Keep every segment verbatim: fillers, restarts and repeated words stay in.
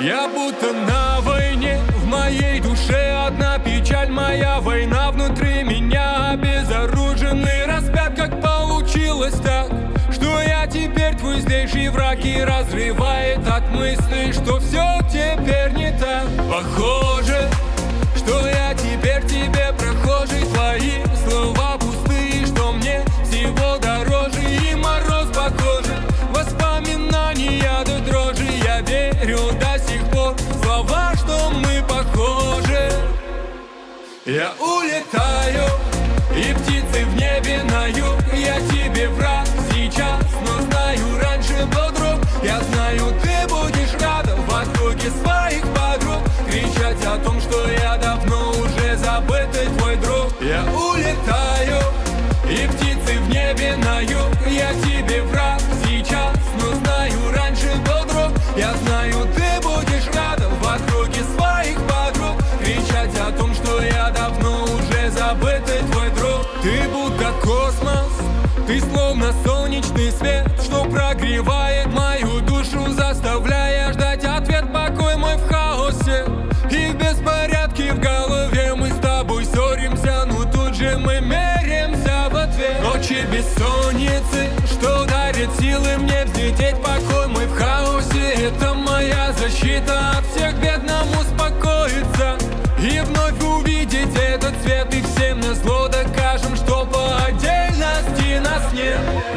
Я будто на войне, в моей душе одна печаль. Моя война внутри меня, обезоруженный, распят. Как получилось так, что я теперь твой здешний враг, и разрывает от мысли, что все теперь не так. Похоже, что я теперь тебе прохожий, твои слова пустые, что мне всего дороже, и мороз похоже, воспоминания до дрожи. Я верю до сих пор в слова, что мы похожи. Я улетаю, и птицы в небе на юг. Я тебе враг сейчас, но знаю, раньше был друг. Я знаю, ты будешь рада в округе своих подруг кричать о том, что я давно уже забытый твой друг. Я улетаю, и птицы в небе на юг. Я тебе враг сейчас, но знаю, раньше был друг. Я знаю, ты будешь рада в округе своих подруг кричать о том, что я давно уже забытый твой друг. Ты будто космос, ты словно солнечный свет, что прогревает мою душу, заставляя ждать ответ. Покой мой в хаосе и в беспорядке в голове. Мы с тобой ссоримся, но тут же мы меряемся в ответ. Ночи бессонницы, что дарит силы мне взлететь. Покой мой в хаосе, это моя защита от всех бед. Нам успокоиться и вновь увидеть этот свет, и всем назло докажем, что по отдельности нас нет.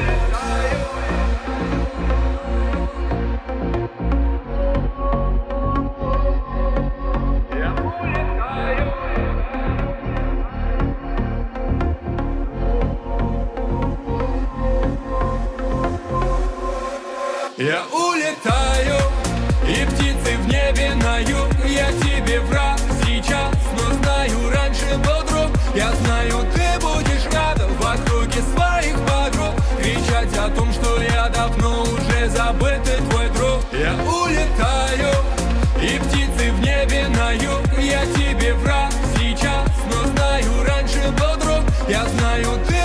Я улетаю, и птицы в небе на юг. Я тебе враг сейчас, но знаю, раньше был друг. Я знаю, ты будешь рада в округе своих подруг кричать о том, что я давно уже забытый твой друг. Я улетаю, и птицы в небе на юг. Я тебе враг сейчас, но знаю, раньше был друг. Я знаю, ты